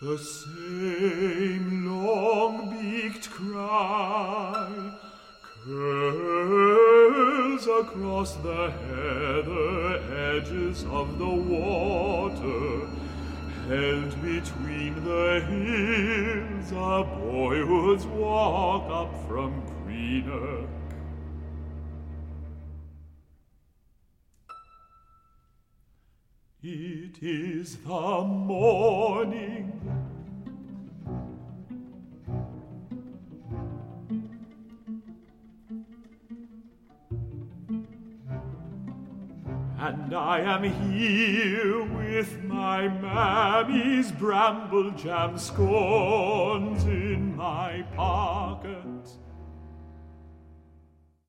The same long-beaked cry curls across the heather edges of the water, held between the hills a boyhood's walk up from Greenock. It is the morning, and I am here with my mammy's bramble jam scones in my pocket.